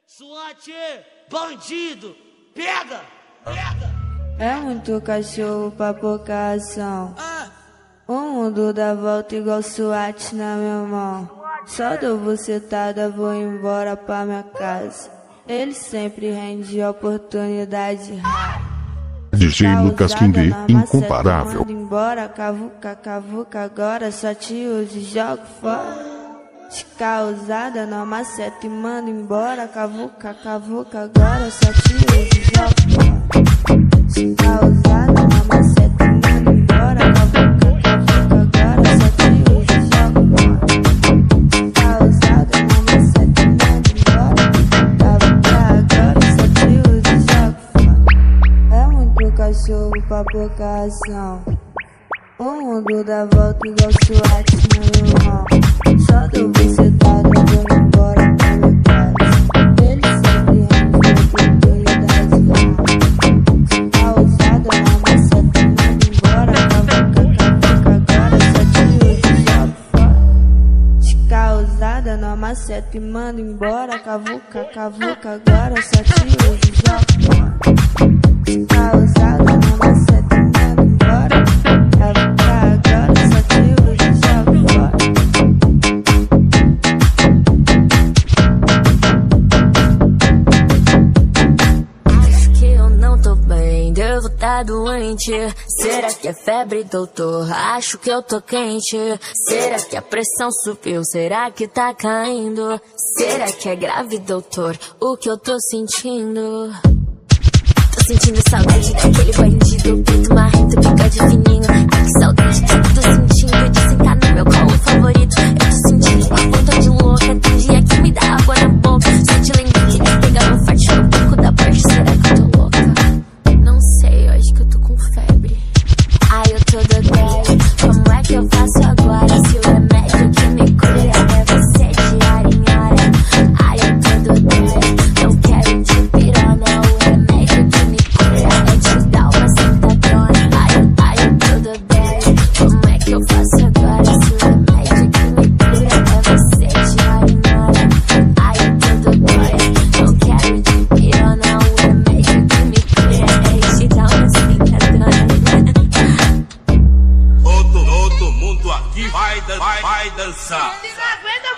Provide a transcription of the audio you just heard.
SWAT, bandido, pega, pega. É muito cachorro pra pouca ação. O mundo dá volta igual SWAT na minha mão. Só dou bucetada, vou embora pra minha casa. Ele sempre rende oportunidade rara. DJ Lucas King, incomparável. Manda embora, cavuca, cavuca, agora só te uso e jogo fora. De causada, não maceta e manda embora, cavuca, cavuca, agora só te uso e jogo fora. De causada, não maceta e manda embora, cavuca, cavuca, agora só te uso e jogo fora. De causada, não maceta e manda embora, cavuca, agora só te uso e jogo fora. É muito cachorro pra pouca ação. O mundo dá volta igual SWAT no meu mão. Só dou bucetada, vou embora pra minha casa. Ele sempre rende oportunidade rara. Causada na maceta, manda embora, cavuca, cavuca, agora só te uso e jogo fora. De causada na maceta e manda embora, cavuca, cavuca, agora só te uso e jogo fora. De causada na maceta e manda embora, cavuca, agora só te uso e jogo fora. Devo tá doente. Será que é febre, doutor? Acho que eu tô quente. Será que a pressão subiu? Será que tá caindo? Será que é grave, doutor? O que eu tô sentindo? Tô sentindo saudade daquele bandido preto, marrento, bigode fininho. Ai, que saudade que eu tô sentindo de sentar no meu colo favorito. Eu tô sentindo uma vontade louca. Tem dia que me dá água na boca. Só te lembro que te pegava forte no bico da parte. Será que eu tô louca? Não sei, eu acho que eu tô com febre. Ai, eu tô dodói. Como é que eu faço agora? Se o remédio que me cura deve ser de hora em hora. Ai, eu tô dodói. Não quero te pirona. O remédio que me cura é te dar uma sentadona. Ai, eu tô dodói. Como é que eu faço agora? Se o remédio que me cura deve ser de hora em hora. Ai, eu tô dodói. Não quero te pirona. O remédio que me cura é te dar uma sentadona. Todo mundo aqui vai dançar. Não aguenta